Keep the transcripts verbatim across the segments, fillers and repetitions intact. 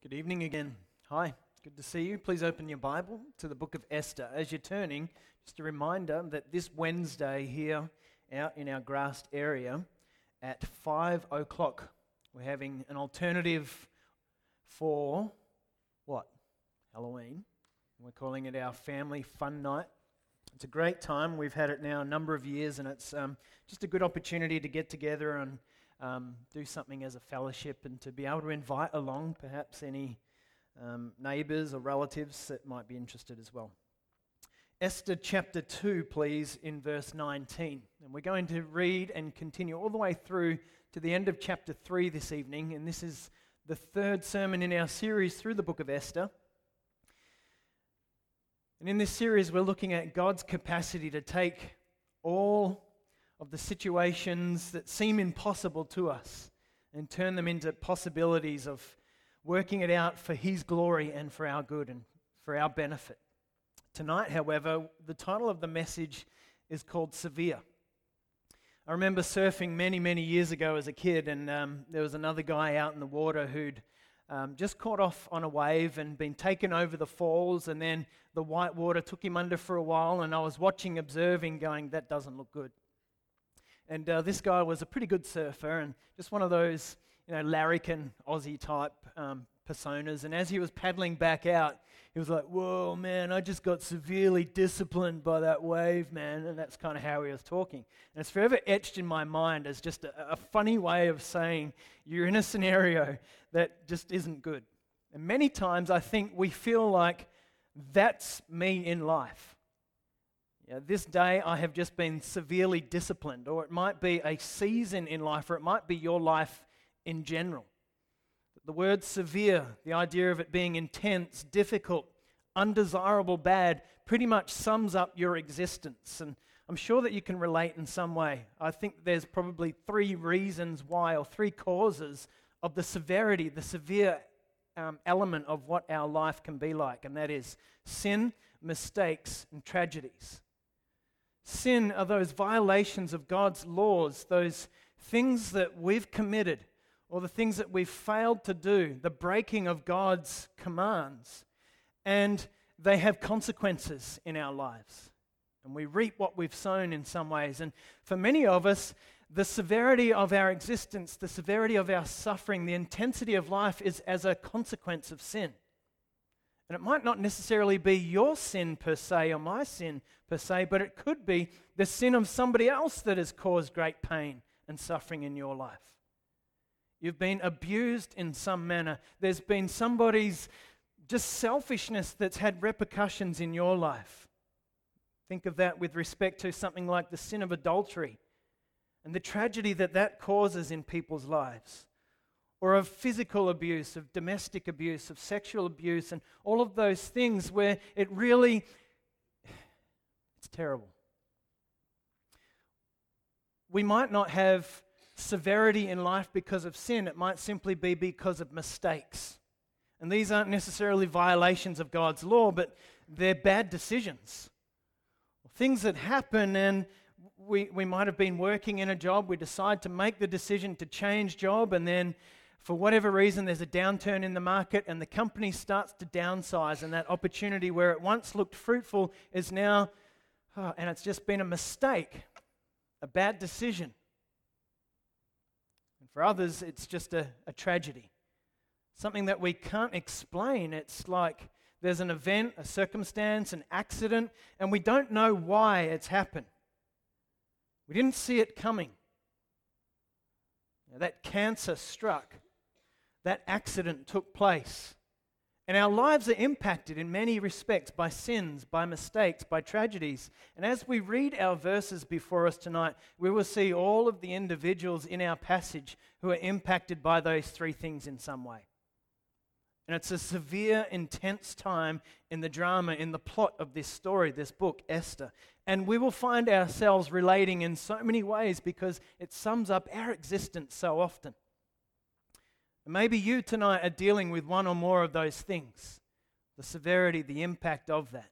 Good evening again. Hi, good to see you. Please open your Bible to the book of Esther. As you're turning, just a reminder that this Wednesday here out in our grassed area at five o'clock, we're having an alternative for what? Halloween. We're calling it our family fun night. It's a great time. We've had it now a number of years, and it's um, just a good opportunity to get together and Um, do something as a fellowship and to be able to invite along perhaps any um, neighbours or relatives that might be interested as well. Esther chapter two, please, in verse nineteen. And we're going to read and continue all the way through to the end of chapter three this evening. And this is the third sermon in our series through the book of Esther. And in this series, we're looking at God's capacity to take all of the situations that seem impossible to us and turn them into possibilities of working it out for His glory and for our good and for our benefit. Tonight, however, the title of the message is called Severe. I remember surfing many, many years ago as a kid, and um, there was another guy out in the water who'd um, just caught off on a wave and been taken over the falls, and then the white water took him under for a while, and I was watching, observing, going, that doesn't look good. And uh, this guy was a pretty good surfer and just one of those, you know, larrikin Aussie type um, personas. And as he was paddling back out, he was like, whoa, man, I just got severely disciplined by that wave, man. And that's kind of how he was talking. And it's forever etched in my mind as just a, a funny way of saying you're in a scenario that just isn't good. And many times I think we feel like that's me in life. Yeah, this day I have just been severely disciplined, or it might be a season in life, or it might be your life in general. The word severe, the idea of it being intense, difficult, undesirable, bad, pretty much sums up your existence. And I'm sure that you can relate in some way. I think there's probably three reasons why, or three causes of the severity, the severe um, element of what our life can be like, and that is sin, mistakes, and tragedies. Sin are those violations of God's laws, those things that we've committed or the things that we've failed to do, the breaking of God's commands, and they have consequences in our lives. And we reap what we've sown in some ways. And for many of us, the severity of our existence, the severity of our suffering, the intensity of life is as a consequence of sin. And it might not necessarily be your sin per se or my sin per se, but it could be the sin of somebody else that has caused great pain and suffering in your life. You've been abused in some manner. There's been somebody's just selfishness that's had repercussions in your life. Think of that with respect to something like the sin of adultery and the tragedy that that causes in people's lives. Or of physical abuse, of domestic abuse, of sexual abuse, and all of those things where it really, it's terrible. We might not have severity in life because of sin. It might simply be because of mistakes. And these aren't necessarily violations of God's law, but they're bad decisions. Things that happen, and we, we might have been working in a job, we decide to make the decision to change job, and then for whatever reason, there's a downturn in the market and the company starts to downsize, and that opportunity where it once looked fruitful is now, oh, and it's just been a mistake, a bad decision. And for others, it's just a, a tragedy, something that we can't explain. It's like there's an event, a circumstance, an accident, and we don't know why it's happened. We didn't see it coming. Now, that cancer struck. That accident took place. And our lives are impacted in many respects by sins, by mistakes, by tragedies. And as we read our verses before us tonight, we will see all of the individuals in our passage who are impacted by those three things in some way. And it's a severe, intense time in the drama, in the plot of this story, this book, Esther. And we will find ourselves relating in so many ways because it sums up our existence so often. And maybe you tonight are dealing with one or more of those things, the severity, the impact of that.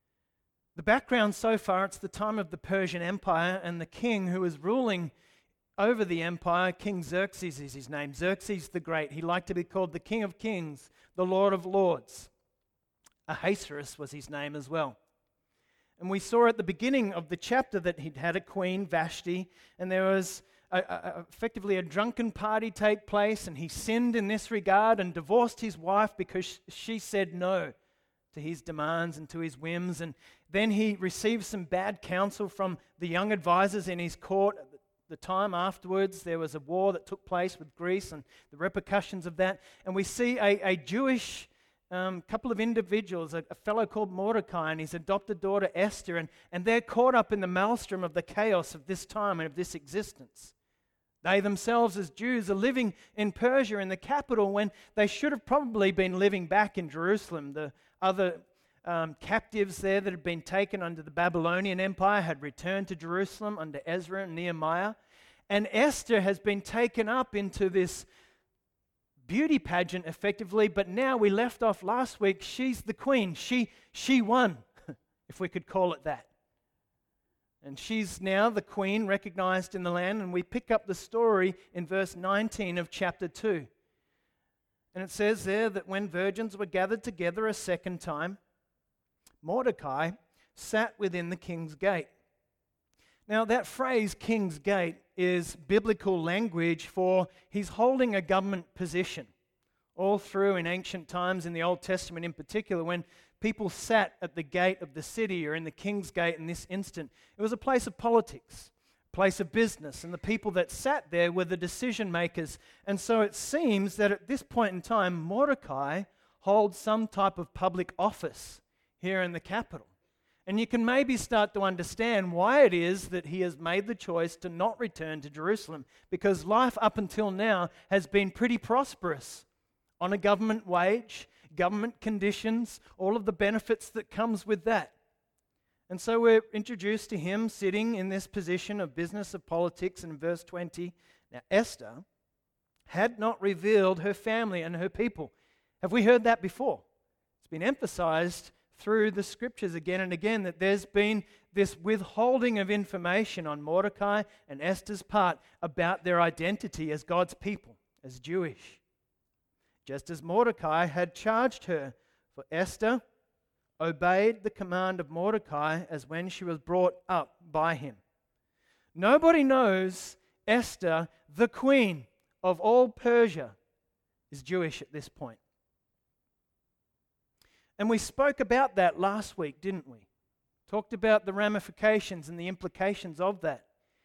The background so far, it's the time of the Persian Empire and the king who is ruling over the empire. King Xerxes is his name. Xerxes the Great. He liked to be called the King of Kings, the Lord of Lords. Ahasuerus was his name as well. And we saw at the beginning of the chapter that he'd had a queen, Vashti, and there was a, a, effectively a drunken party take place, and he sinned in this regard and divorced his wife because she said no to his demands and to his whims. And then he received some bad counsel from the young advisors in his court. At the time afterwards, there was a war that took place with Greece and the repercussions of that. And we see a, a Jewish um, couple of individuals, a, a fellow called Mordecai and his adopted daughter Esther, and, and they're caught up in the maelstrom of the chaos of this time and of this existence. They themselves as Jews are living in Persia, in the capital, when they should have probably been living back in Jerusalem. The other um, captives there that had been taken under the Babylonian Empire had returned to Jerusalem under Ezra and Nehemiah. And Esther has been taken up into this beauty pageant effectively, but now we left off last week, she's the queen. She, she won, if we could call it that. And she's now the queen recognized in the land, and we pick up the story in verse nineteen of chapter two. And it says there that when virgins were gathered together a second time, Mordecai sat within the king's gate. Now that phrase, king's gate, is biblical language for he's holding a government position. All through in ancient times, in the Old Testament in particular, when people sat at the gate of the city, or in the king's gate in this instant, it was a place of politics, a place of business, and the people that sat there were the decision makers. And so it seems that at this point in time, Mordecai holds some type of public office here in the capital. And you can maybe start to understand why it is that he has made the choice to not return to Jerusalem, because life up until now has been pretty prosperous on a government wage, government conditions, all of the benefits that comes with that. And so we're introduced to him sitting in this position of business of politics in verse twenty. Now Esther had not revealed her family and her people. Have we heard that before? It's been emphasized through the scriptures again and again that there's been this withholding of information on Mordecai and Esther's part about their identity as God's people, as Jewish. Just as Mordecai had charged her, for Esther obeyed the command of Mordecai as when she was brought up by him. Nobody knows Esther, the queen of all Persia, is Jewish at this point. And we spoke about that last week, didn't we? Talked about the ramifications and the implications of that.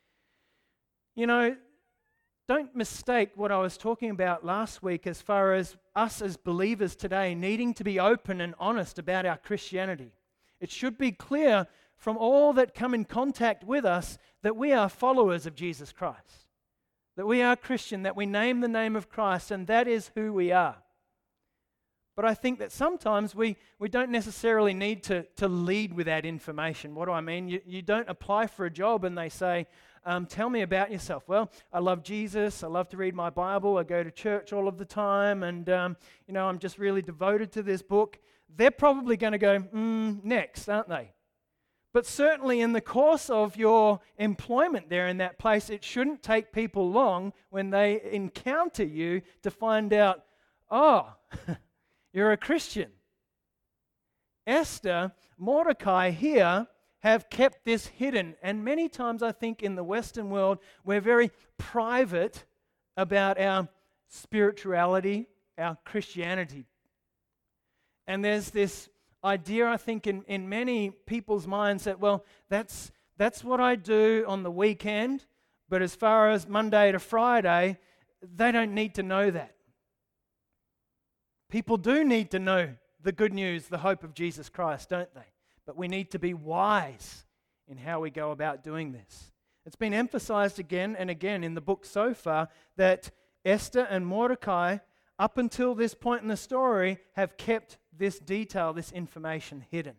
You know, don't mistake what I was talking about last week as far as us as believers today needing to be open and honest about our Christianity. It should be clear from all that come in contact with us that we are followers of Jesus Christ, that we are Christian, that we name the name of Christ, and that is who we are. But I think that sometimes we, we don't necessarily need to, to lead with that information. What do I mean? You, you don't apply for a job and they say, um, tell me about yourself. Well, I love Jesus. I love to read my Bible. I go to church all of the time. And, um, you know, I'm just really devoted to this book. They're probably going to go, mm, next, aren't they? But certainly in the course of your employment there in that place, it shouldn't take people long when they encounter you to find out, oh, you're a Christian. Esther, Mordecai here have kept this hidden. And many times I think in the Western world, we're very private about our spirituality, our Christianity. And there's this idea, I think, in, in many people's minds that, well, that's, that's what I do on the weekend, but as far as Monday to Friday, they don't need to know that. People do need to know the good news, the hope of Jesus Christ, don't they? But we need to be wise in how we go about doing this. It's been emphasized again and again in the book so far that Esther and Mordecai, up until this point in the story, have kept this detail, this information hidden.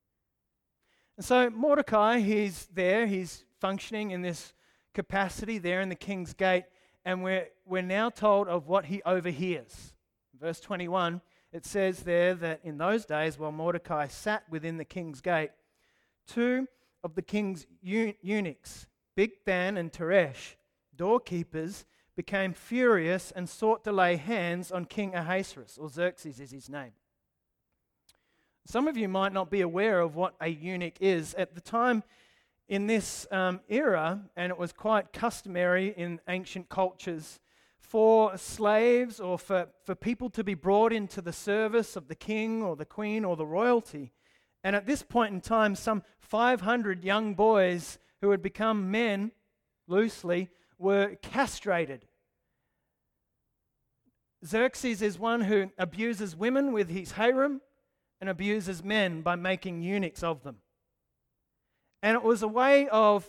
And so Mordecai, he's there, he's functioning in this capacity there in the king's gate, and we're, we're now told of what he overhears. Verse twenty-one, it says there that in those days, while Mordecai sat within the king's gate, two of the king's eu- eunuchs, Bigthan and Teresh, doorkeepers, became furious and sought to lay hands on King Ahasuerus, or Xerxes is his name. Some of you might not be aware of what a eunuch is. At the time in this um, era, and it was quite customary in ancient cultures, for slaves or for, for people to be brought into the service of the king or the queen or the royalty. And at this point in time, some five hundred young boys who had become men, loosely, were castrated. Xerxes is one who abuses women with his harem and abuses men by making eunuchs of them. And it was a way of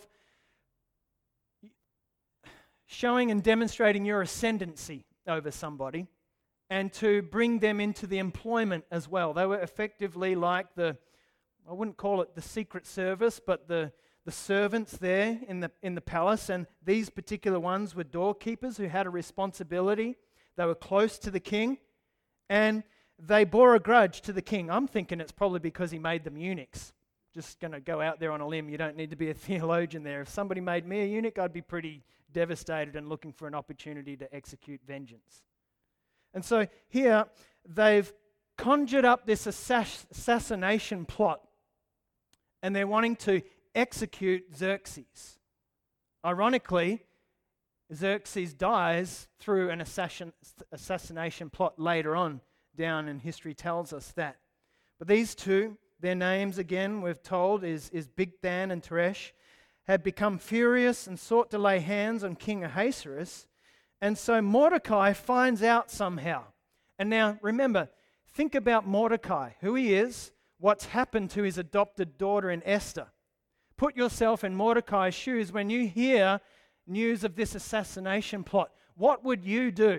showing and demonstrating your ascendancy over somebody and to bring them into the employment as well. They were effectively like the, I wouldn't call it the secret service, but the the servants there in the in the palace, and these particular ones were doorkeepers who had a responsibility. They were close to the king, and they bore a grudge to the king. I'm thinking it's probably because he made them eunuchs. Just going to go out there on a limb. You don't need to be a theologian there. If somebody made me a eunuch, I'd be pretty devastated and looking for an opportunity to execute vengeance. And so here, they've conjured up this assass- assassination plot, and they're wanting to execute Xerxes. Ironically, Xerxes dies through an assassin, assassination plot later on down, and history tells us that. But these two, their names again, we've told, is, is Bigthan and Teresh, had become furious and sought to lay hands on King Ahasuerus. And so Mordecai finds out somehow. And now, remember, think about Mordecai, who he is, what's happened to his adopted daughter in Esther. Put yourself in Mordecai's shoes when you hear news of this assassination plot. What would you do?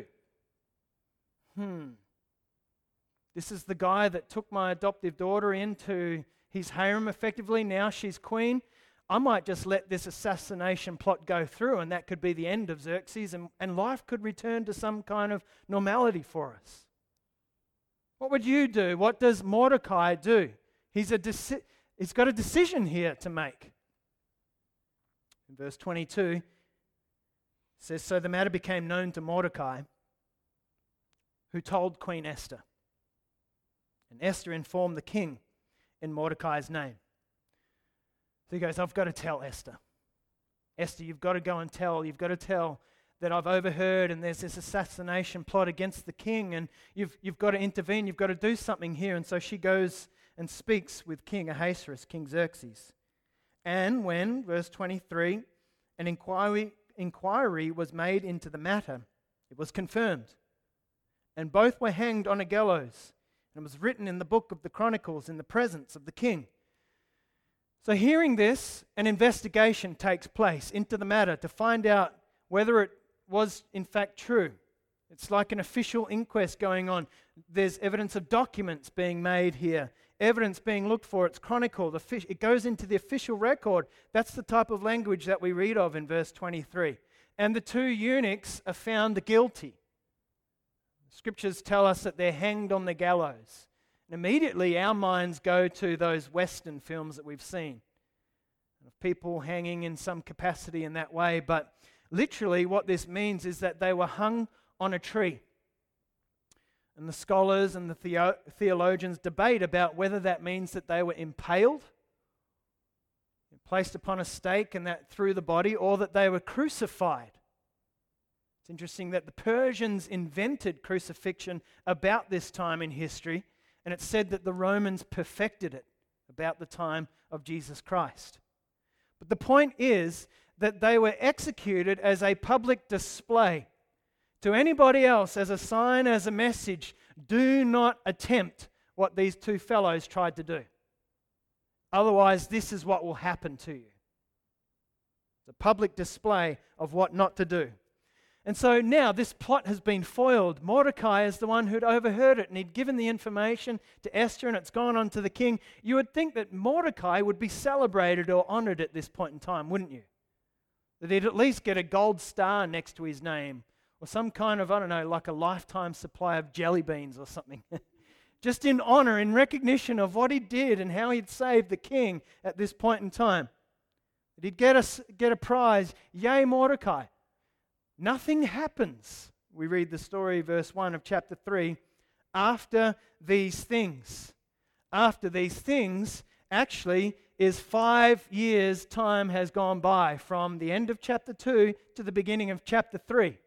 Hmm. This is the guy that took my adoptive daughter into his harem effectively. Now she's queen. I might just let this assassination plot go through, and that could be the end of Xerxes, and, and life could return to some kind of normality for us. What would you do? What does Mordecai do? He's a deci- He's got a decision here to make. In verse twenty-two, it says, "So the matter became known to Mordecai, who told Queen Esther. And Esther informed the king in Mordecai's name." So he goes, "I've got to tell Esther. Esther, you've got to go and tell. You've got to tell that I've overheard and there's this assassination plot against the king, and you've, you've got to intervene. You've got to do something here." And so she goes and speaks with King Ahasuerus, King Xerxes. And when, verse twenty-three, an inquiry, inquiry was made into the matter, it was confirmed. And both were hanged on a gallows. And it was written in the book of the Chronicles in the presence of the king. So hearing this, an investigation takes place into the matter to find out whether it was in fact true. It's like an official inquest going on. There's evidence of documents being made here. Evidence being looked for. It's chronicled. It goes into the official record. That's the type of language that we read of in verse twenty-three. And the two eunuchs are found guilty. Scriptures tell us that they're hanged on the gallows. And immediately our minds go to those Western films that we've seen, of people hanging in some capacity in that way. But literally what this means is that they were hung on a tree. And the scholars and the theo- theologians debate about whether that means that they were impaled, placed upon a stake and that through the body, or that they were crucified. It's interesting that the Persians invented crucifixion about this time in history, and it's said that the Romans perfected it about the time of Jesus Christ. But the point is that they were executed as a public display to anybody else, as a sign, as a message. Do not attempt what these two fellows tried to do. Otherwise, this is what will happen to you. It's a public display of what not to do. And so now this plot has been foiled. Mordecai is the one who'd overheard it, and he'd given the information to Esther, and it's gone on to the king. You would think that Mordecai would be celebrated or honored at this point in time, wouldn't you? That he'd at least get a gold star next to his name, or some kind of, I don't know, like a lifetime supply of jelly beans or something. Just in honor, in recognition of what he did and how he'd saved the king at this point in time. That he'd get a, get a prize. Yay, Mordecai. nothing happens. We read the story, verse one of chapter three, after these things. After these things, actually, is five years' time has gone by from the end of chapter two to the beginning of chapter three.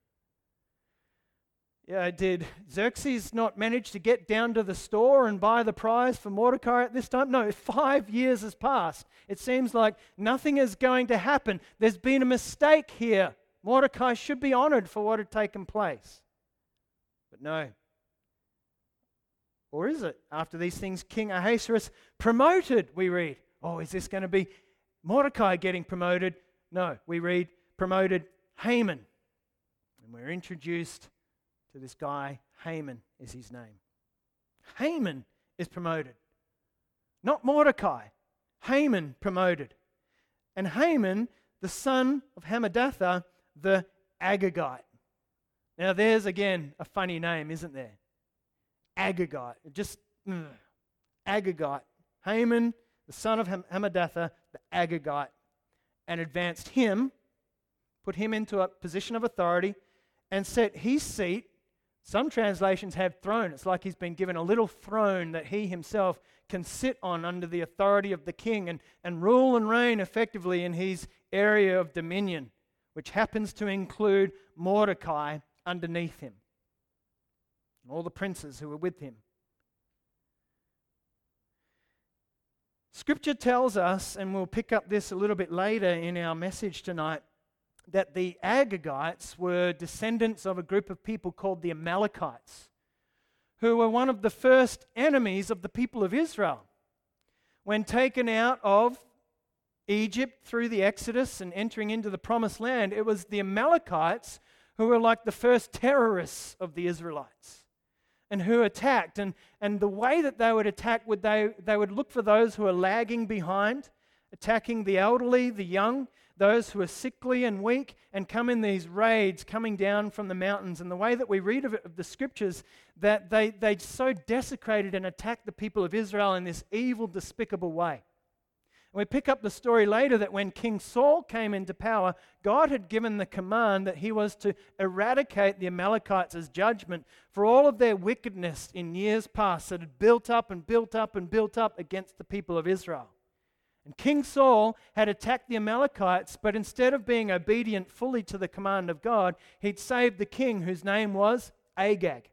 Yeah, did Xerxes not manage to get down to the store and buy the prize for Mordecai at this time? No, five years has passed. It seems like nothing is going to happen. There's been a mistake here. Mordecai should be honored for what had taken place. But no. Or is it? After these things, King Ahasuerus promoted, we read. Oh, is this going to be Mordecai getting promoted? No, we read promoted Haman. And we're introduced to this guy, Haman is his name. Haman is promoted. Not Mordecai. Haman promoted. And Haman, the son of Hammedatha, the Agagite. Now there's again a funny name, isn't there? Agagite. Just, mm, Agagite. Haman, the son of Ham- Hammedatha, the Agagite. And advanced him, put him into a position of authority, and set his seat. Some translations have throne. It's like he's been given a little throne that he himself can sit on under the authority of the king and, and rule and reign effectively in his area of dominion, which happens to include Mordecai underneath him and all the princes who were with him. Scripture tells us, and we'll pick up this a little bit later in our message tonight, that the Agagites were descendants of a group of people called the Amalekites, who were one of the first enemies of the people of Israel. When taken out of Egypt through the Exodus and entering into the Promised Land, it was the Amalekites who were like the first terrorists of the Israelites and who attacked. And, and the way that they would attack, would they, they would look for those who are lagging behind, attacking the elderly, the young, those who are sickly and weak, and come in these raids coming down from the mountains. And the way that we read of, it, of the scriptures, that they, they so desecrated and attacked the people of Israel in this evil, despicable way. And we pick up the story later that when King Saul came into power, God had given the command that he was to eradicate the Amalekites as judgment for all of their wickedness in years past that had built up and built up and built up against the people of Israel. And King Saul had attacked the Amalekites, but instead of being obedient fully to the command of God, he'd saved the king whose name was Agag.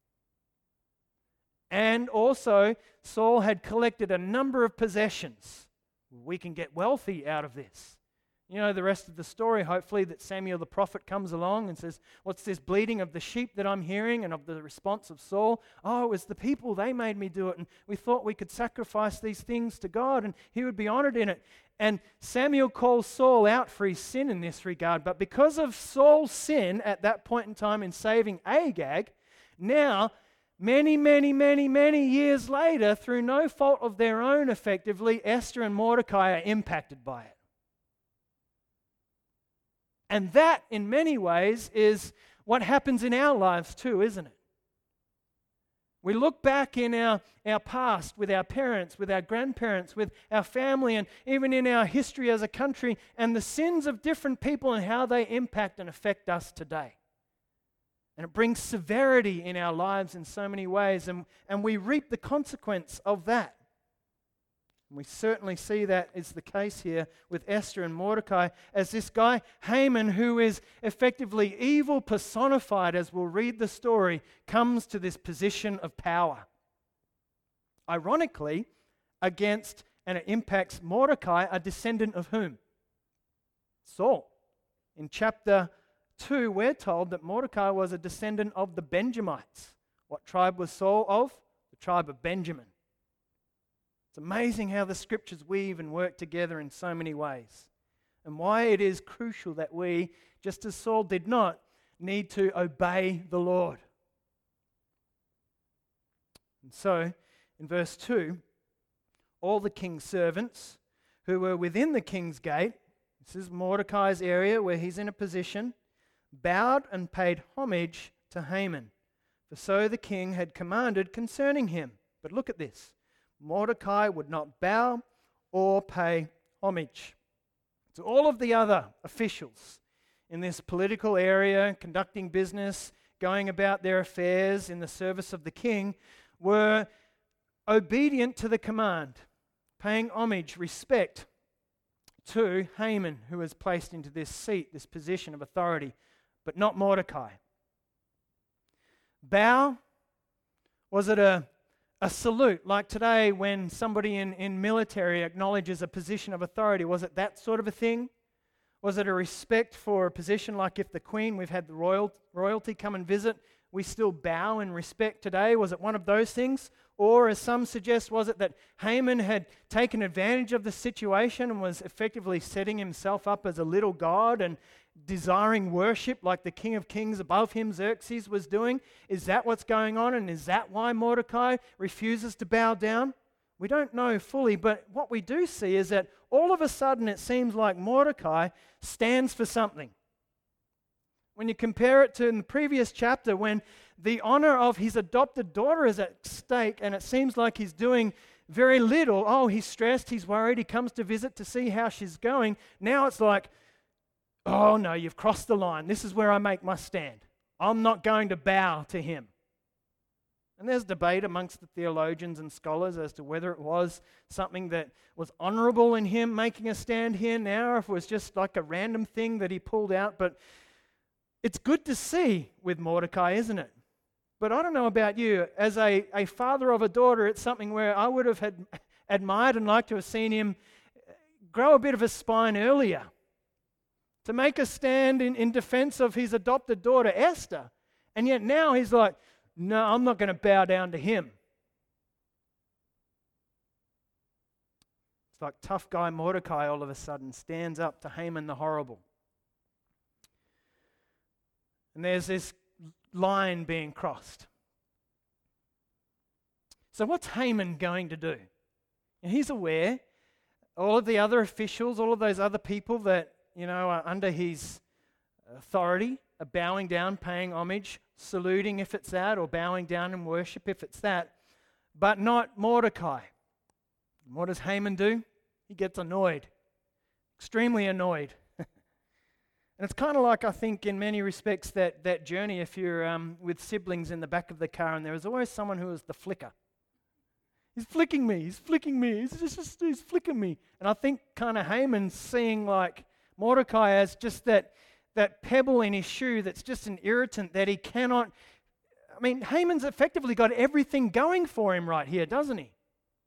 And also, Saul had collected a number of possessions. We can get wealthy out of this. You know the rest of the story, hopefully, that Samuel the prophet comes along and says, what's this bleating of the sheep that I'm hearing? And of the response of Saul, oh, it was the people, they made me do it. And we thought we could sacrifice these things to God and he would be honored in it. And Samuel calls Saul out for his sin in this regard. But because of Saul's sin at that point in time in saving Agag, now, many, many, many, many years later, through no fault of their own, effectively, Esther and Mordecai are impacted by it. And that, in many ways, is what happens in our lives too, isn't it? We look back in our, our past with our parents, with our grandparents, with our family, and even in our history as a country, and the sins of different people and how they impact and affect us today. And it brings severity in our lives in so many ways, and, and we reap the consequence of that. And we certainly see that is the case here with Esther and Mordecai, as this guy, Haman, who is effectively evil personified, as we'll read the story, comes to this position of power. Ironically, against, and it impacts Mordecai, a descendant of whom? Saul. In chapter two, we're told that Mordecai was a descendant of the Benjamites. What tribe was Saul of? The tribe of Benjamin. It's amazing how the scriptures weave and work together in so many ways, and why it is crucial that we, just as Saul did not, need to obey the Lord. And so, in verse two, all the king's servants who were within the king's gate, this is Mordecai's area where he's in a position, bowed and paid homage to Haman, for so the king had commanded concerning him. But look at this. Mordecai would not bow or pay homage. To all of the other officials in this political area, conducting business, going about their affairs in the service of the king, were obedient to the command, paying homage, respect to Haman, who was placed into this seat, this position of authority, but not Mordecai. Bow, was it a, a salute, like today when somebody in, in military acknowledges a position of authority? Was it that sort of a thing? Was it a respect for a position like if the Queen, we've had the royal, royalty come and visit, we still bow in respect today? Was it one of those things? Or, as some suggest, was it that Haman had taken advantage of the situation and was effectively setting himself up as a little god and desiring worship like the King of Kings above him, Xerxes, was doing? Is that what's going on, and is that why Mordecai refuses to bow down? We don't know fully, but what we do see is that all of a sudden it seems like Mordecai stands for something. When you compare it to in the previous chapter, when the honor of his adopted daughter is at stake and it seems like he's doing very little. Oh, he's stressed, he's worried, he comes to visit to see how she's going. Now it's like, oh no, you've crossed the line. This is where I make my stand. I'm not going to bow to him. And there's debate amongst the theologians and scholars as to whether it was something that was honorable in him making a stand here now, or if it was just like a random thing that he pulled out. But it's good to see with Mordecai, isn't it? But I don't know about you. As a, a father of a daughter, it's something where I would have had admired and liked to have seen him grow a bit of a spine earlier, to make a stand in, in defense of his adopted daughter, Esther. And yet now he's like, no, I'm not going to bow down to him. It's like tough guy Mordecai all of a sudden stands up to Haman the horrible. And there's this line being crossed. So what's Haman going to do? And he's aware, all of the other officials, all of those other people that, you know, are under his authority are bowing down, paying homage, saluting if it's that, or bowing down in worship if it's that, but not Mordecai. And what does Haman do? He gets annoyed, extremely annoyed. And it's kind of like, I think, in many respects, that, that journey if you're um, with siblings in the back of the car and there is always someone who is the flicker. He's flicking me, he's flicking me, he's just, just he's flicking me. And I think kind of Haman's seeing like Mordecai as just that, that pebble in his shoe that's just an irritant that he cannot... I mean, Haman's effectively got everything going for him right here, doesn't he?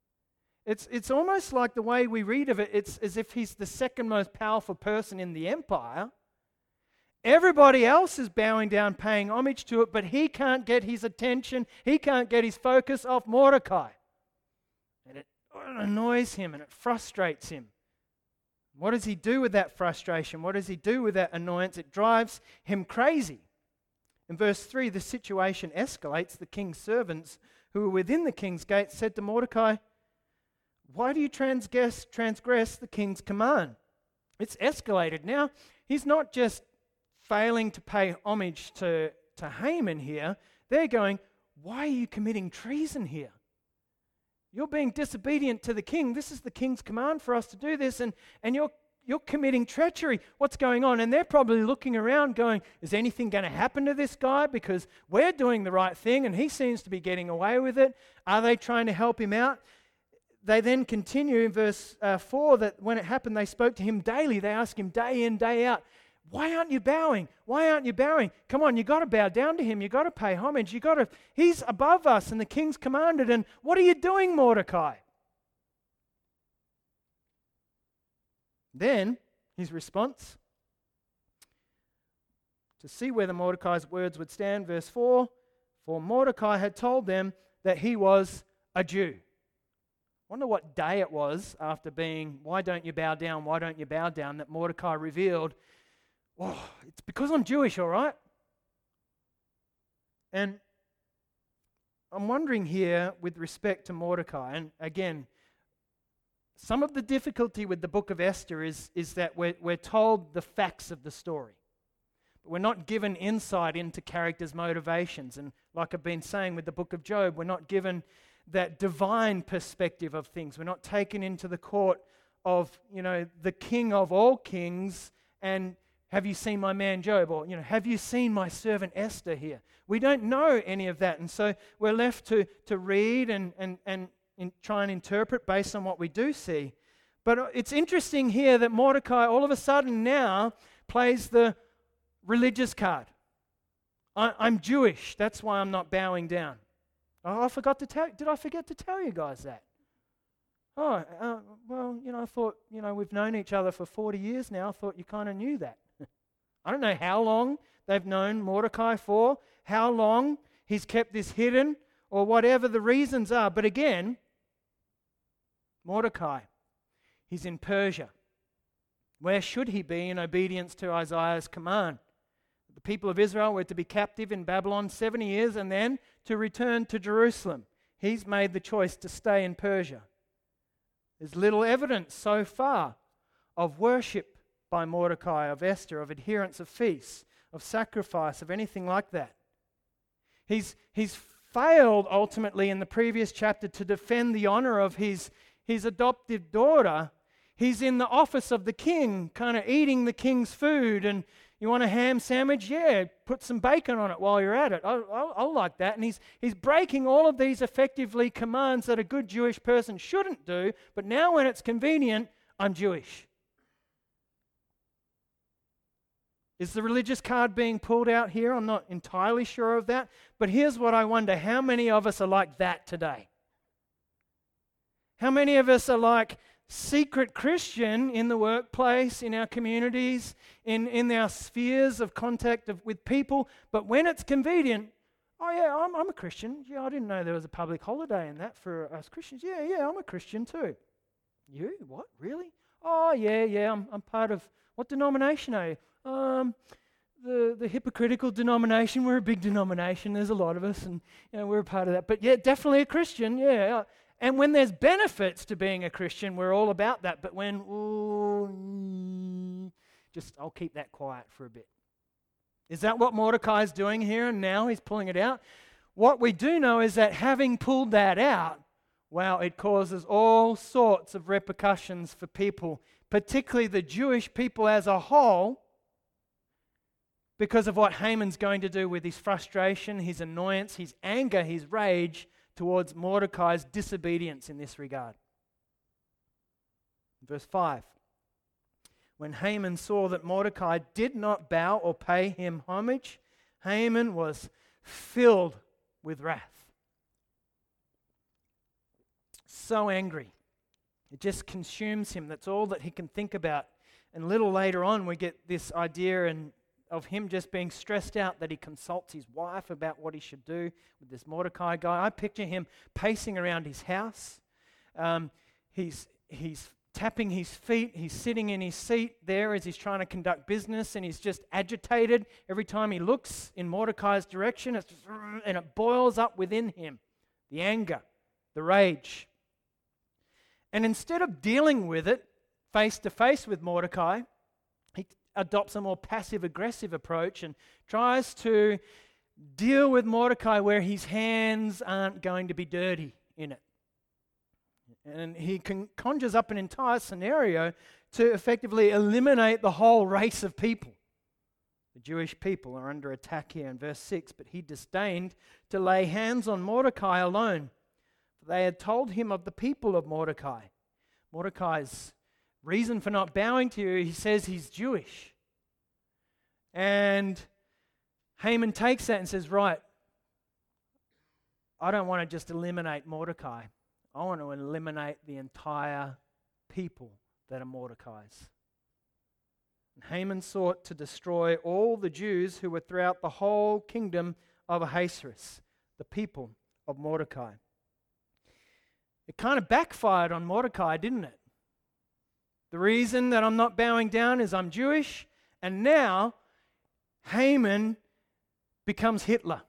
It's, it's almost like the way we read of it, it's as if he's the second most powerful person in the empire. Everybody else is bowing down, paying homage to it, but he can't get his attention, he can't get his focus off Mordecai. And it annoys him and it frustrates him. What does he do with that frustration? What does he do with that annoyance? It drives him crazy. In verse three, the situation escalates. The king's servants who were within the king's gate said to Mordecai, "Why do you transgress, transgress the king's command?" It's escalated. Now, he's not just failing to pay homage to, to Haman here. They're going, "Why are you committing treason here? You're being disobedient to the king. This is the king's command for us to do this, and, and you're, you're committing treachery. What's going on?" And they're probably looking around going, is anything going to happen to this guy? Because we're doing the right thing, and he seems to be getting away with it. Are they trying to help him out? They then continue in verse uh, four that when it happened, they spoke to him daily. They ask him day in, day out, "Why aren't you bowing? Why aren't you bowing? Come on, you got to bow down to him. You got to pay homage. You got to. He's above us, and the king's commanded. And what are you doing, Mordecai?" Then his response, to see whether Mordecai's words would stand, verse four, for Mordecai had told them that he was a Jew. I wonder what day it was after being, "Why don't you bow down? Why don't you bow down?" that Mordecai revealed, "Oh, it's because I'm Jewish, all right?" And I'm wondering here with respect to Mordecai, and again, some of the difficulty with the book of Esther is, is that we're, we're told the facts of the story. But we're not given insight into characters' motivations. And like I've been saying with the book of Job, we're not given that divine perspective of things. We're not taken into the court of, you know, the king of all kings and have you seen my man Job? Or, you know, have you seen my servant Esther here? We don't know any of that. And so we're left to, to read and, and, and in, try and interpret based on what we do see. But it's interesting here that Mordecai all of a sudden now plays the religious card. I, I'm Jewish. That's why I'm not bowing down. Oh, I forgot to tell. Did I forget to tell you guys that? Oh, uh, well, you know, I thought, you know, we've known each other for forty years now. I thought you kind of knew that. I don't know how long they've known Mordecai for, how long he's kept this hidden, or whatever the reasons are. But again, Mordecai, he's in Persia. Where should he be in obedience to Isaiah's command? The people of Israel were to be captive in Babylon seventy years and then to return to Jerusalem. He's made the choice to stay in Persia. There's little evidence so far of worship by Mordecai, of Esther, of adherence of feasts, of sacrifice, of anything like that. He's, he's failed ultimately in the previous chapter to defend the honor of his, his adopted daughter. He's in the office of the king, kind of eating the king's food. And you want a ham sandwich? Yeah, put some bacon on it while you're at it. I, I, I like that. And he's, he's breaking all of these effectively commands that a good Jewish person shouldn't do. But now when it's convenient, I'm Jewish. Is the religious card being pulled out here? I'm not entirely sure of that. But here's what I wonder. How many of us are like that today? How many of us are like secret Christian in the workplace, in our communities, in, in our spheres of contact of, with people, but when it's convenient, oh yeah, I'm, I'm a Christian. Yeah, I didn't know there was a public holiday in that for us Christians. Yeah, yeah, I'm a Christian too. You? What? Really? Oh yeah, yeah, I'm, I'm part of, what denomination are you? Um, the, the hypocritical denomination. We're a big denomination. There's a lot of us, and you know, we're a part of that. But yeah, definitely a Christian, yeah. And when there's benefits to being a Christian, we're all about that. But when, ooh, just, I'll keep that quiet for a bit. Is that what Mordecai is doing here and now? He's pulling it out. What we do know is that having pulled that out, wow, it causes all sorts of repercussions for people, particularly the Jewish people as a whole, because of what Haman's going to do with his frustration, his annoyance, his anger, his rage towards Mordecai's disobedience in this regard. Verse five. When Haman saw that Mordecai did not bow or pay him homage, Haman was filled with wrath. So angry. It just consumes him. That's all that he can think about. And a little later on we get this idea and of him just being stressed out that he consults his wife about what he should do with this Mordecai guy. I picture him pacing around his house. Um, he's he's tapping his feet. He's sitting in his seat there as he's trying to conduct business, and he's just agitated every time he looks in Mordecai's direction. It's just, and it boils up within him, the anger, the rage. And instead of dealing with it face to face with Mordecai, he adopts a more passive-aggressive approach and tries to deal with Mordecai where his hands aren't going to be dirty in it. And he con- conjures up an entire scenario to effectively eliminate the whole race of people. The Jewish people are under attack here in verse six, but he disdained to lay hands on Mordecai alone, for they had told him of the people of Mordecai. Mordecai's reason for not bowing to you, he says he's Jewish. And Haman takes that and says, right, I don't want to just eliminate Mordecai. I want to eliminate the entire people that are Mordecai's. And Haman sought to destroy all the Jews who were throughout the whole kingdom of Ahasuerus, the people of Mordecai. It kind of backfired on Mordecai, didn't it? The reason that I'm not bowing down is I'm Jewish, and now Haman becomes Hitler.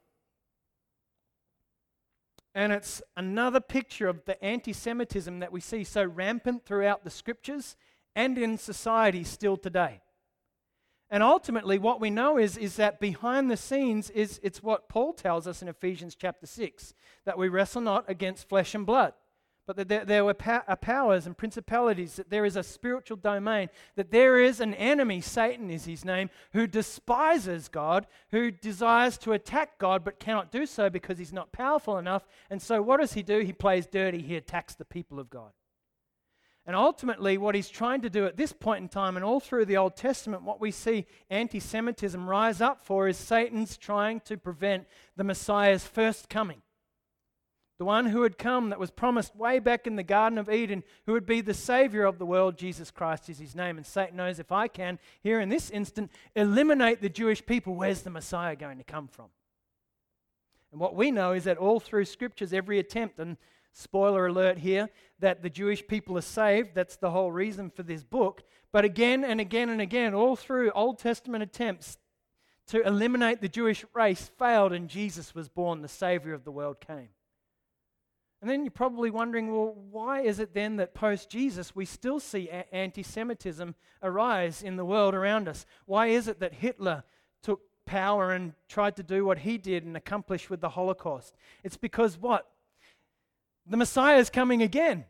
And it's another picture of the anti-Semitism that we see so rampant throughout the scriptures and in society still today. And ultimately what we know is, is that behind the scenes is it's what Paul tells us in Ephesians chapter six, that we wrestle not against flesh and blood, but that there, there were pa- uh, powers and principalities, that there is a spiritual domain, that there is an enemy, Satan is his name, who despises God, who desires to attack God but cannot do so because he's not powerful enough. And so what does he do? He plays dirty. He attacks the people of God. And ultimately, what he's trying to do at this point in time and all through the Old Testament, what we see anti-Semitism rise up for is Satan's trying to prevent the Messiah's first coming. The one who had come that was promised way back in the Garden of Eden, who would be the Savior of the world, Jesus Christ is his name. And Satan knows, if I can, here in this instant, eliminate the Jewish people, where's the Messiah going to come from? And what we know is that all through Scriptures, every attempt, and spoiler alert here, that the Jewish people are saved. That's the whole reason for this book. But again and again and again, all through Old Testament attempts to eliminate the Jewish race failed, and Jesus was born, the Savior of the world came. And then you're probably wondering, well, why is it then that post-Jesus we still see a- anti-Semitism arise in the world around us? Why is it that Hitler took power and tried to do what he did and accomplish with the Holocaust? It's because what? The Messiah is coming again.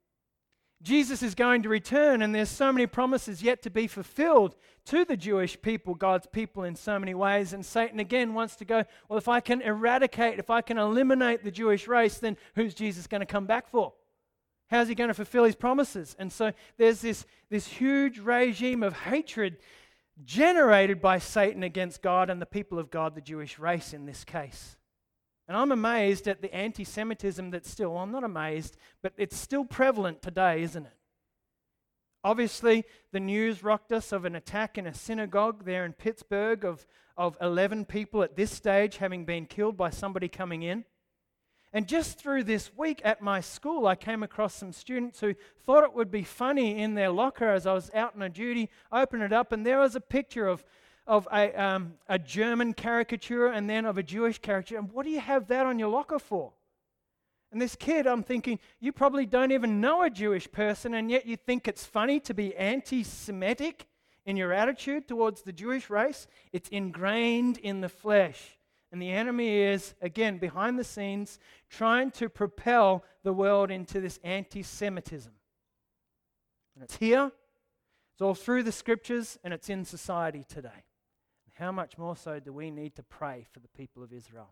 Jesus is going to return, and there's so many promises yet to be fulfilled to the Jewish people, God's people, in so many ways. And Satan again wants to go, well, if I can eradicate, if I can eliminate the Jewish race, then who's Jesus going to come back for? How's he going to fulfill his promises? And so there's this, this huge regime of hatred generated by Satan against God and the people of God, the Jewish race in this case. And I'm amazed at the anti-Semitism that's still, well, I'm not amazed, but it's still prevalent today, isn't it? Obviously, the news rocked us of an attack in a synagogue there in Pittsburgh of, of eleven people at this stage having been killed by somebody coming in. And just through this week at my school, I came across some students who thought it would be funny in their locker as I was out on a duty, open it up, and there was a picture of of a, um, a German caricature and then of a Jewish caricature. And what do you have that on your locker for? And this kid, I'm thinking, you probably don't even know a Jewish person, and yet you think it's funny to be anti-Semitic in your attitude towards the Jewish race. It's ingrained in the flesh. And the enemy is, again, behind the scenes, trying to propel the world into this anti-Semitism. And it's here, it's all through the Scriptures, and it's in society today. How much more so do we need to pray for the people of Israel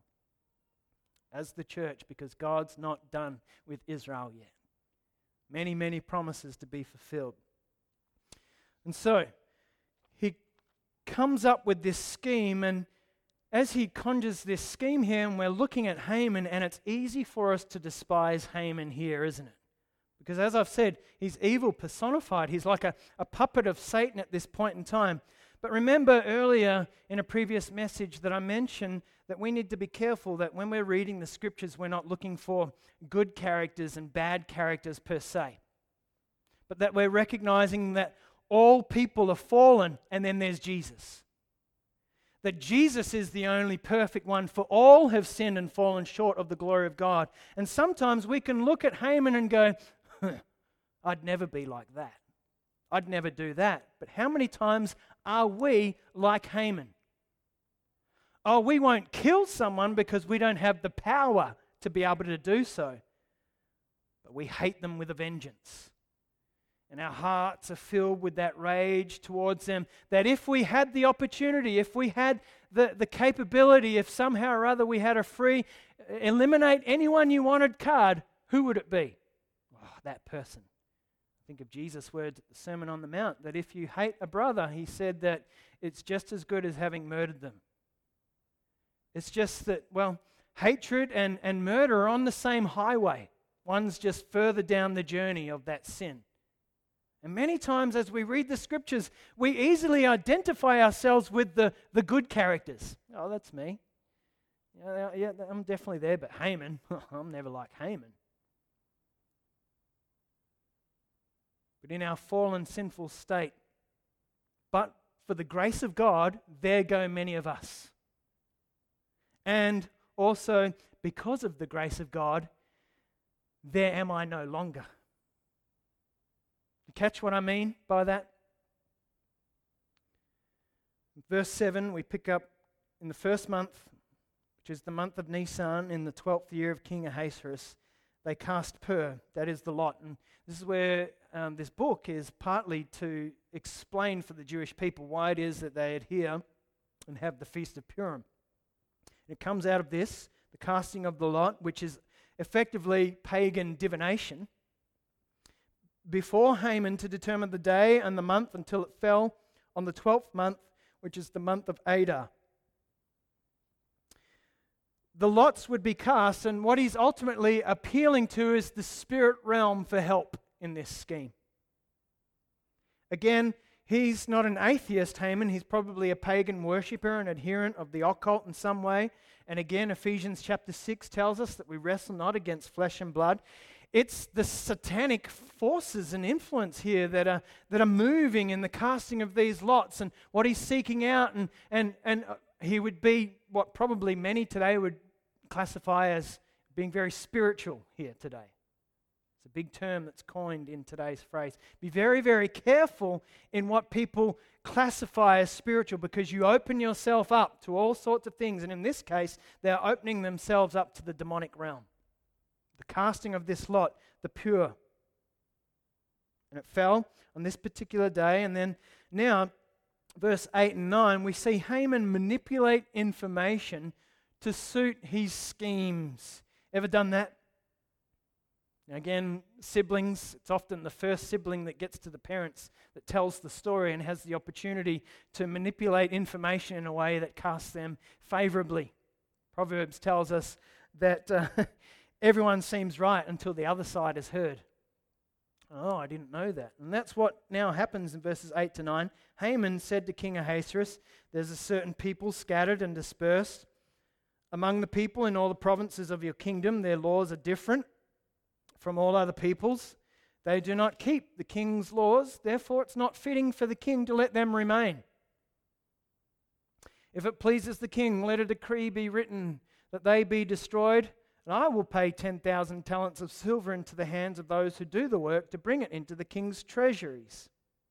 as the church, because God's not done with Israel yet. Many, many promises to be fulfilled. And so, he comes up with this scheme, and as he conjures this scheme here, and we're looking at Haman, and it's easy for us to despise Haman here, isn't it? Because as I've said, he's evil personified. He's like a, a puppet of Satan at this point in time. But remember earlier in a previous message that I mentioned that we need to be careful that when we're reading the Scriptures, we're not looking for good characters and bad characters per se, but that we're recognizing that all people are fallen, and then there's Jesus. That Jesus is the only perfect one, for all have sinned and fallen short of the glory of God. And sometimes we can look at Haman and go, I'd never be like that. I'd never do that. But how many times are we like Haman? Oh, we won't kill someone because we don't have the power to be able to do so. But we hate them with a vengeance. And our hearts are filled with that rage towards them, that if we had the opportunity, if we had the, the capability, if somehow or other we had a free eliminate anyone you wanted card, who would it be? Oh, that person. Think of Jesus' words at the Sermon on the Mount, that if you hate a brother, he said that it's just as good as having murdered them. It's just that, well, hatred and, and murder are on the same highway. One's just further down the journey of that sin. And many times as we read the Scriptures, we easily identify ourselves with the, the good characters. Oh, that's me. Yeah, yeah, I'm definitely there, but Haman, I'm never like Haman. But in our fallen, sinful state, but for the grace of God, there go many of us. And also, because of the grace of God, there am I no longer. You catch what I mean by that? In verse seven, we pick up in the first month, which is the month of Nisan, in the twelfth year of King Ahasuerus, they cast Pur, that is the lot. And this is where um, this book is partly to explain for the Jewish people why it is that they adhere and have the Feast of Purim. It comes out of this, the casting of the lot, which is effectively pagan divination, before Haman to determine the day and the month until it fell on the twelfth month, which is the month of Adar. The lots would be cast, and what he's ultimately appealing to is the spirit realm for help in this scheme. Again, he's not an atheist, Haman. He's probably a pagan worshipper, an adherent of the occult in some way. And again, Ephesians chapter six tells us that we wrestle not against flesh and blood. It's the satanic forces and influence here that are that are moving in the casting of these lots, and what he's seeking out, and and and he would be what probably many today would classify as being very spiritual here today. It's a big term that's coined in today's phrase. Be very, very careful in what people classify as spiritual, because you open yourself up to all sorts of things, and in this case, they're opening themselves up to the demonic realm. The casting of this lot, the Pur. And it fell on this particular day, and then now, verse eight and nine, we see Haman manipulate information to suit his schemes. Ever done that? Now again, siblings, it's often the first sibling that gets to the parents that tells the story and has the opportunity to manipulate information in a way that casts them favorably. Proverbs tells us that uh, everyone seems right until the other side is heard. Oh, I didn't know that. And that's what now happens in verses eight to nine. Haman said to King Ahasuerus, "There's a certain people scattered and dispersed among the people in all the provinces of your kingdom. Their laws are different from all other peoples. They do not keep the king's laws. Therefore, it's not fitting for the king to let them remain. If it pleases the king, let a decree be written that they be destroyed, and I will pay ten thousand talents of silver into the hands of those who do the work to bring it into the king's treasuries."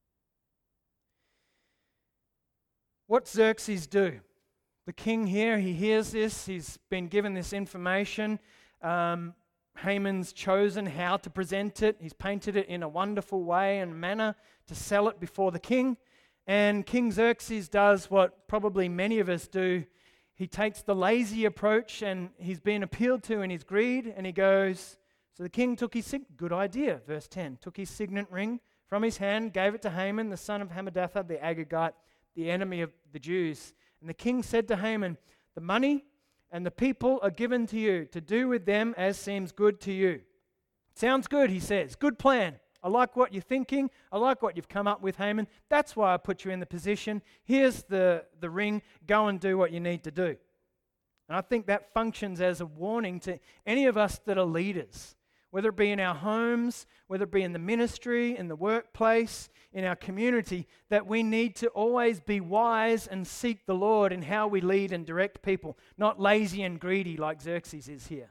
What Xerxes do? The king here, he hears this, he's been given this information. Um, Haman's chosen how to present it. He's painted it in a wonderful way and manner to sell it before the king. And King Xerxes does what probably many of us do. He takes the lazy approach, and he's been appealed to in his greed, and he goes, so the king took his, sig- good idea, verse ten, took his signet ring from his hand, gave it to Haman, the son of Hammedatha, the Agagite, the enemy of the Jews. And the king said to Haman, "The money and the people are given to you to do with them as seems good to you." Sounds good, he says. Good plan. I like what you're thinking. I like what you've come up with, Haman. That's why I put you in the position. Here's the, the ring. Go and do what you need to do. And I think that functions as a warning to any of us that are leaders, whether it be in our homes, whether it be in the ministry, in the workplace, in our community, that we need to always be wise and seek the Lord in how we lead and direct people, not lazy and greedy like Xerxes is here.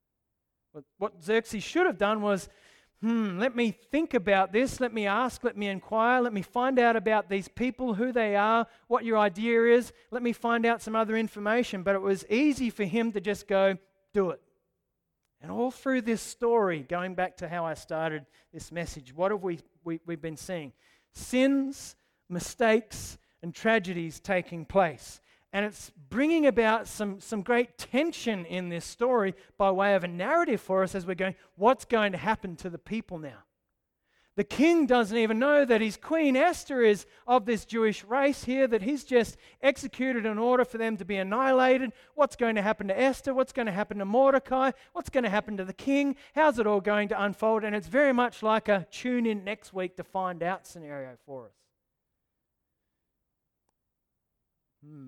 But what Xerxes should have done was, hmm, let me think about this, let me ask, let me inquire, let me find out about these people, who they are, what your idea is, let me find out some other information. But it was easy for him to just go, do it. And all through this story, going back to how I started this message, what have we, we we've been seeing? Sins, mistakes, and tragedies taking place. And it's bringing about some, some great tension in this story by way of a narrative for us as we're going, what's going to happen to the people now? The king doesn't even know that his queen Esther is of this Jewish race here, that he's just executed an order for them to be annihilated. What's going to happen to Esther? What's going to happen to Mordecai? What's going to happen to the king? How's it all going to unfold? And it's very much like a tune in next week to find out scenario for us. Hmm.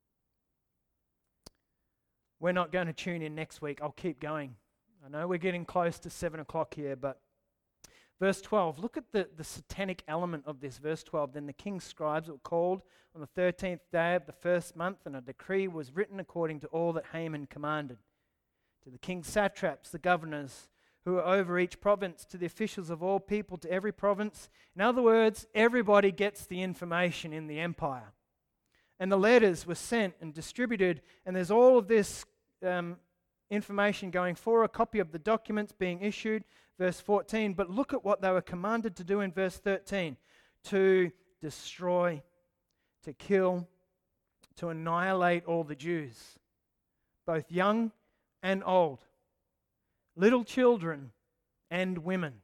We're not going to tune in next week. I'll keep going. I know we're getting close to seven o'clock here, but verse twelve, look at the, the satanic element of this. Verse twelve, then the king's scribes were called on the thirteenth day of the first month, and a decree was written according to all that Haman commanded. To the king's satraps, the governors, who are over each province, to the officials of all people, to every province. In other words, everybody gets the information in the empire. And the letters were sent and distributed, and there's all of this um, information going for, a copy of the documents being issued, verse fourteen. But look at what they were commanded to do in verse thirteen. To destroy, to kill, to annihilate all the Jews, both young and old, little children and women.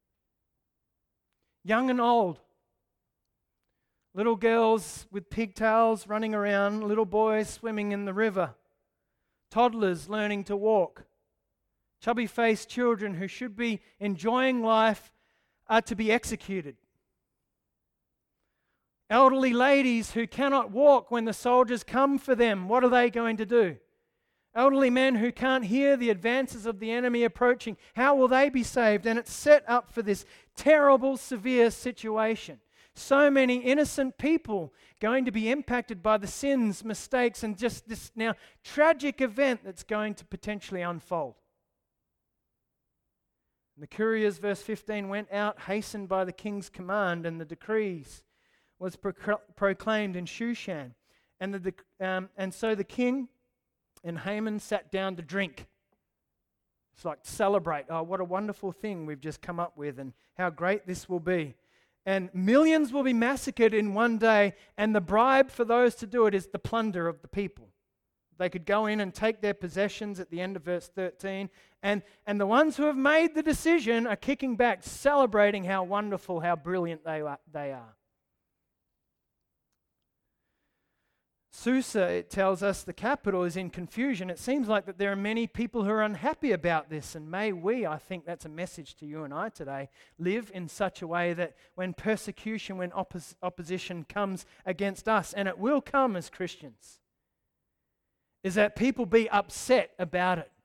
Young and old. Little girls with pigtails running around, little boys swimming in the river, toddlers learning to walk, chubby-faced children who should be enjoying life are to be executed. Elderly ladies who cannot walk when the soldiers come for them, what are they going to do? Elderly men who can't hear the advances of the enemy approaching, how will they be saved? And it's set up for this terrible, severe situation. So many innocent people going to be impacted by the sins, mistakes, and just this now tragic event that's going to potentially unfold. And the couriers, verse fifteen, went out, hastened by the king's command, and the decrees was procl- proclaimed in Shushan. And, the, dec- um, and so the king and Haman sat down to drink. It's like to celebrate. Oh, what a wonderful thing we've just come up with, and how great this will be. And millions will be massacred in one day, and the bribe for those to do it is the plunder of the people. They could go in and take their possessions at the end of verse thirteen, and, and the ones who have made the decision are kicking back, celebrating how wonderful, how brilliant they are. They are. Susa, it tells us, the capital is in confusion. It seems like that there are many people who are unhappy about this, and may we, I think that's a message to you and I today, live in such a way that when persecution, when oppos- opposition comes against us, and it will come as Christians, is that people be upset about it.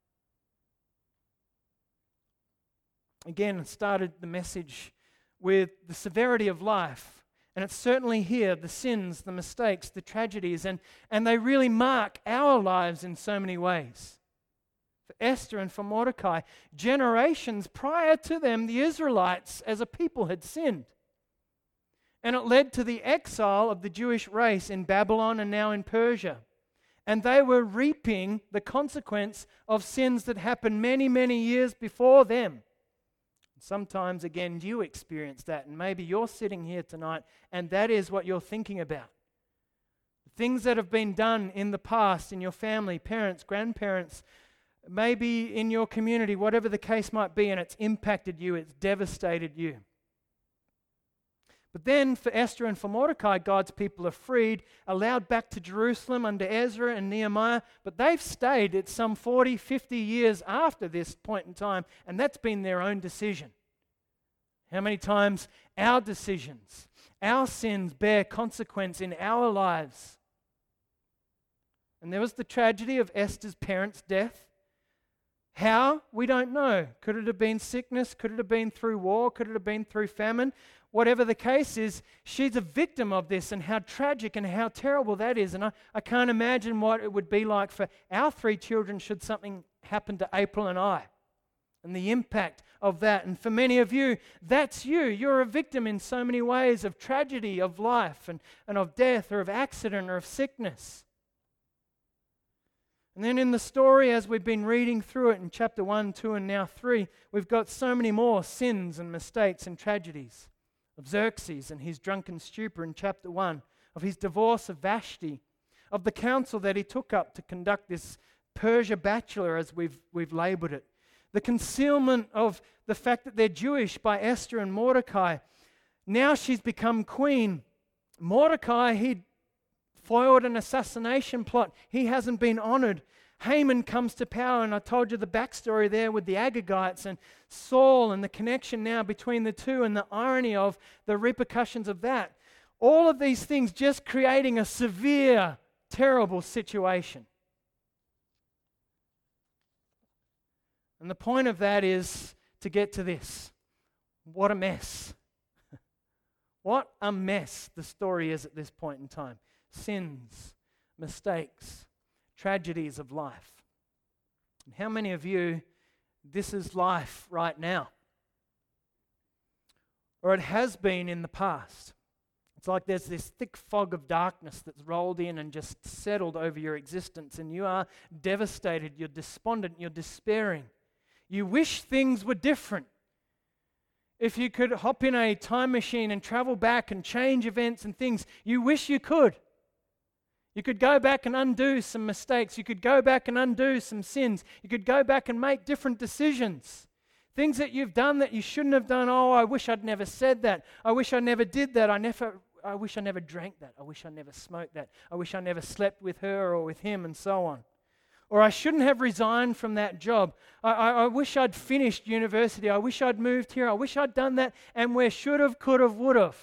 Again, I started the message with the severity of life. And it's certainly here, the sins, the mistakes, the tragedies, and, and they really mark our lives in so many ways. For Esther and for Mordecai, generations prior to them, the Israelites as a people had sinned. And it led to the exile of the Jewish race in Babylon and now in Persia. And they were reaping the consequence of sins that happened many, many years before them. Sometimes, again, you experience that, and maybe you're sitting here tonight and that is what you're thinking about. Things that have been done in the past in your family, parents, grandparents, maybe in your community, whatever the case might be, and it's impacted you, it's devastated you. But then for Esther and for Mordecai, God's people are freed, allowed back to Jerusalem under Ezra and Nehemiah, but they've stayed. It's some forty, fifty years after this point in time, and that's been their own decision. How many times our decisions, our sins bear consequence in our lives? And there was the tragedy of Esther's parents' death. How? We don't know. Could it have been sickness? Could it have been through war? Could it have been through famine? Whatever the case is, she's a victim of this, and how tragic and how terrible that is. And I, I can't imagine what it would be like for our three children should something happen to April and I, and the impact of that. And for many of you, that's you. You're a victim in so many ways of tragedy, of life, and, and of death, or of accident, or of sickness. And then in the story, as we've been reading through it in chapter one, two, and now three, we've got so many more sins and mistakes and tragedies. Of Xerxes and his drunken stupor in chapter one, of his divorce of Vashti, of the counsel that he took up to conduct this Persia bachelor, as we've, we've labeled it, the concealment of the fact that they're Jewish by Esther and Mordecai. Now she's become queen. Mordecai, he foiled an assassination plot. He hasn't been honored. Haman comes to power, and I told you the backstory there with the Agagites and Saul and the connection now between the two and the irony of the repercussions of that. All of these things just creating a severe, terrible situation. And the point of that is to get to this. What a mess. What a mess the story is at this point in time. Sins, mistakes, tragedies of life. And how many of you, this is life right now? Or it has been in the past. It's like there's this thick fog of darkness that's rolled in and just settled over your existence, and you are devastated, you're despondent, you're despairing. You wish things were different. If you could hop in a time machine and travel back and change events and things, you wish you could. You could go back and undo some mistakes. You could go back and undo some sins. You could go back and make different decisions. Things that you've done that you shouldn't have done. Oh, I wish I'd never said that. I wish I never did that. I never, I wish I never drank that. I wish I never smoked that. I wish I never slept with her or with him, and so on. Or I shouldn't have resigned from that job. I, I, I wish I'd finished university. I wish I'd moved here. I wish I'd done that. And where should have, could have, would have.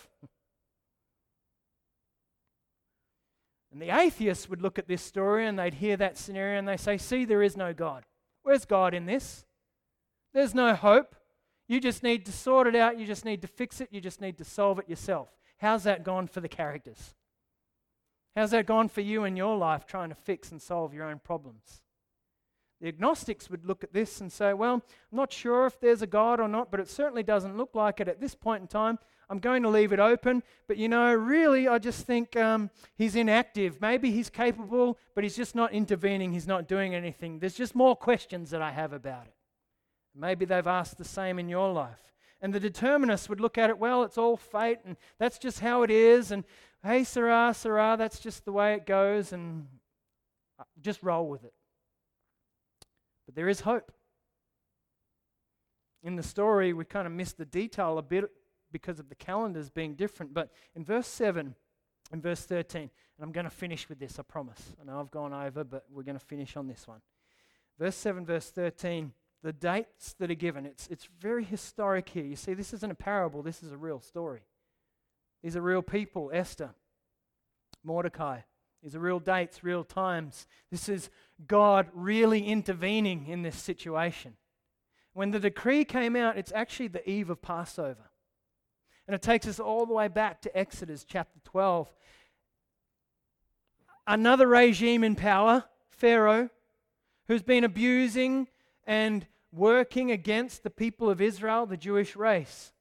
And the atheists would look at this story and they'd hear that scenario and they say, see, there is no God. Where's God in this? There's no hope. You just need to sort it out. You just need to fix it. You just need to solve it yourself. How's that gone for the characters? How's that gone for you in your life trying to fix and solve your own problems? The agnostics would look at this and say, well, I'm not sure if there's a God or not, but it certainly doesn't look like it at this point in time. I'm going to leave it open, but you know, really, I just think um, he's inactive. Maybe he's capable, but he's just not intervening. He's not doing anything. There's just more questions that I have about it. Maybe they've asked the same in your life. And the determinists would look at it, well, it's all fate, and that's just how it is, and hey, Sarah, Sarah, that's just the way it goes, and just roll with it. But there is hope. In the story, we kind of missed the detail a bit because of the calendars being different, but in verse seven and verse thirteen, and I'm going to finish with this, I promise. I know I've gone over, but we're going to finish on this one. Verse seven, verse thirteen, the dates that are given, it's, it's very historic here. You see, this isn't a parable, this is a real story. These are real people, Esther, Mordecai. These are real dates, real times. This is God really intervening in this situation. When the decree came out, it's actually the eve of Passover. And it takes us all the way back to Exodus chapter twelve. Another regime in power, Pharaoh, who's been abusing and working against the people of Israel, the Jewish race.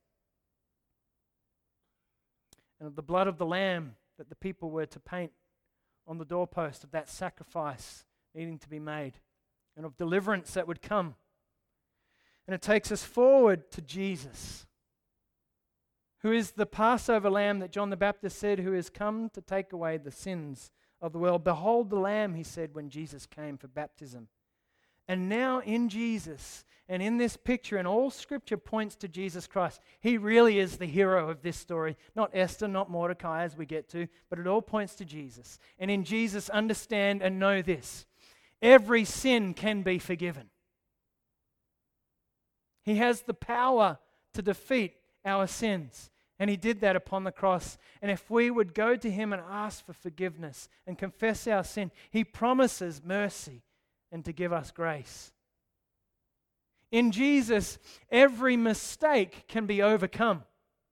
And of the blood of the lamb that the people were to paint on the doorpost of that sacrifice needing to be made, and of deliverance that would come. And it takes us forward to Jesus, who is the Passover lamb that John the Baptist said, who has come to take away the sins of the world. Behold the lamb, he said when Jesus came for baptism. And now in Jesus, and in this picture, and all Scripture points to Jesus Christ. He really is the hero of this story. Not Esther, not Mordecai as we get to, but it all points to Jesus. And in Jesus, understand and know this. Every sin can be forgiven. He has the power to defeat our sins. And he did that upon the cross. And if we would go to him and ask for forgiveness and confess our sin, he promises mercy and to give us grace. In Jesus, every mistake can be overcome.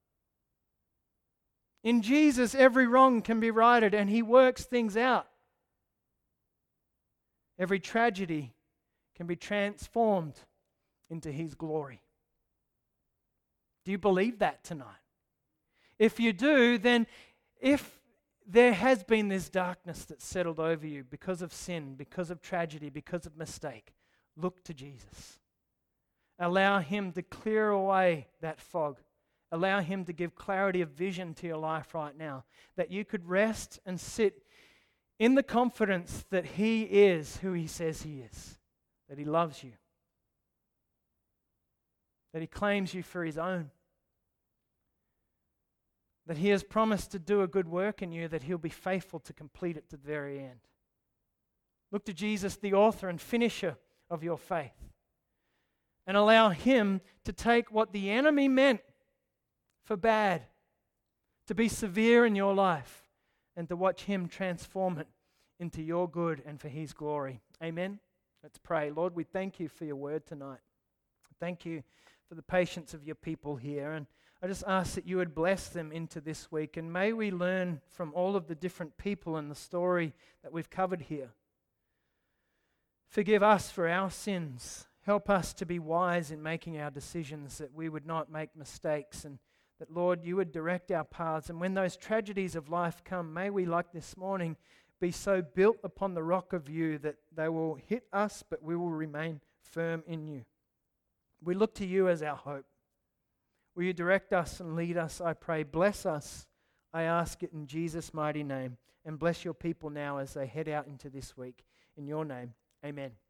In Jesus, every wrong can be righted, and he works things out. Every tragedy can be transformed into his glory. Do you believe that tonight? If you do, then if there has been this darkness that's settled over you because of sin, because of tragedy, because of mistake, look to Jesus. Allow him to clear away that fog. Allow him to give clarity of vision to your life right now, that you could rest and sit in the confidence that he is who he says he is, that he loves you, that he claims you for his own, that he has promised to do a good work in you, that he'll be faithful to complete it to the very end. Look to Jesus, the author and finisher of your faith, and allow him to take what the enemy meant for bad, to be severe in your life, and to watch him transform it into your good and for his glory. Amen? Let's pray. Lord, we thank you for your word tonight. Thank you for the patience of your people here. And I just ask that you would bless them into this week. And may we learn from all of the different people in the story that we've covered here. Forgive us for our sins. Help us to be wise in making our decisions, that we would not make mistakes, and that, Lord, you would direct our paths. And when those tragedies of life come, may we, like this morning, be so built upon the rock of you that they will hit us, but we will remain firm in you. We look to you as our hope. Will you direct us and lead us, I pray. Bless us, I ask it in Jesus' mighty name. And bless your people now as they head out into this week. In your name, amen.